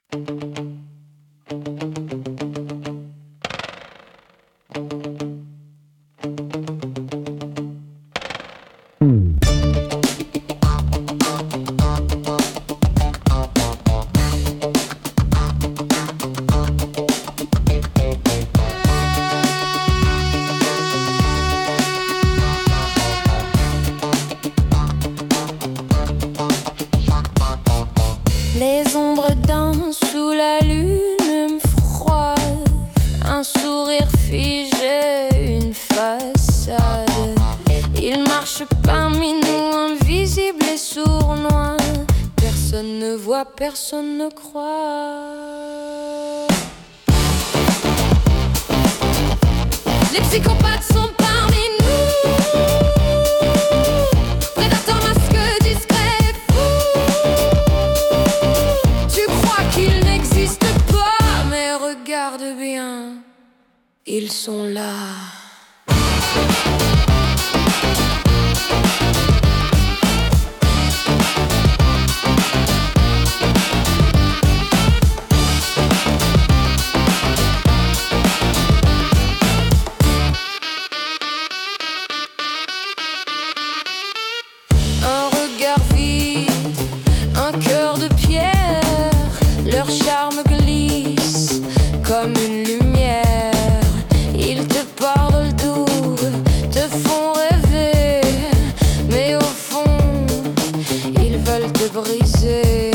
Les ombres dansent sous la lune froide, un sourire figé, une façade. Il marche parmi nous, invisible et sournois. Personne ne voit, personne ne croit. Les psychopathes sont parmi nous, prédateurs masqués, discrets, fous. Tu crois qu'ils n'existent pas, mais regarde bien, ils sont là. Un cœur de pierre, leur charme glisse comme une lumière. Ils te parlent doux, te font rêver, mais au fond, ils veulent te briser.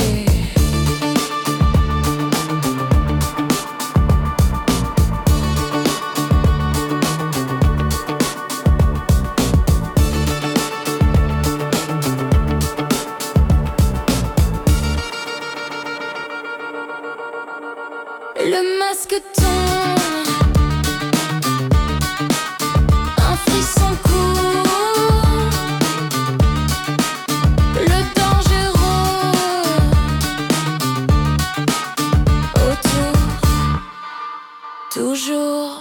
Le masque tombe, un frisson court, le danger rôde autour, toujours.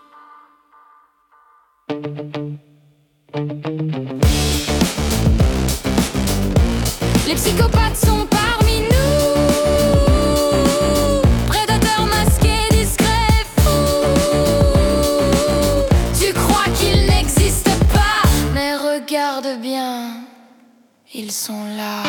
Les psychopathes sont parmi nous. Regarde bien, ils sont là.